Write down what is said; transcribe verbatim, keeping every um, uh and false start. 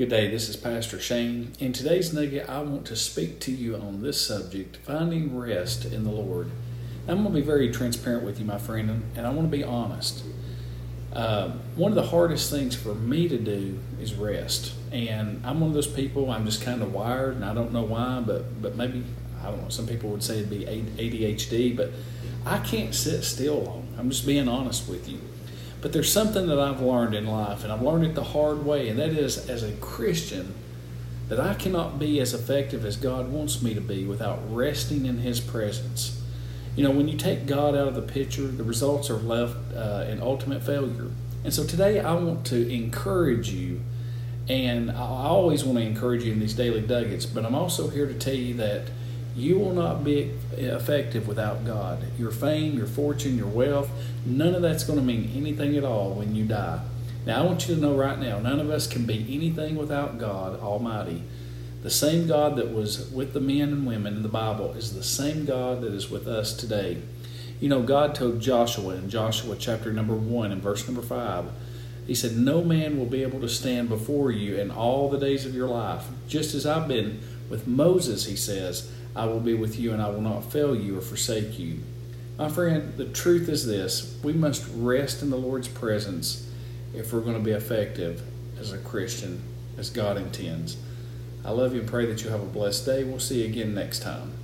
Good day, this is Pastor Shane. In today's nugget, I want to speak to you on this subject, finding rest in the Lord. I'm going to be very transparent with you, my friend, and I want to be honest. Uh, one of the hardest things for me to do is rest. And I'm one of those people, I'm just kind of wired, and I don't know why, but, but maybe, I don't know, some people would say it'd be A D H D, but I can't sit still long. I'm just being honest with you. But there's something that I've learned in life, and I've learned it the hard way, and that is, as a Christian, that I cannot be as effective as God wants me to be without resting in His presence. You know, when you take God out of the picture, the results are left uh, in ultimate failure. And so today I want to encourage you, and I always want to encourage you in these daily nuggets, but I'm also here to tell you that you will not be effective without God. Your fame, your fortune, your wealth, none of that's going to mean anything at all when you die. Now, I want you to know right now, none of us can be anything without God Almighty. The same God that was with the men and women in the Bible is the same God that is with us today. You know, God told Joshua in Joshua chapter number one and verse number five, He said, "No man will be able to stand before you in all the days of your life. Just as I've been with Moses," He says, "I will be with you, and I will not fail you or forsake you." My friend, the truth is this: we must rest in the Lord's presence if we're going to be effective as a Christian, as God intends. I love you and pray that you have a blessed day. We'll see you again next time.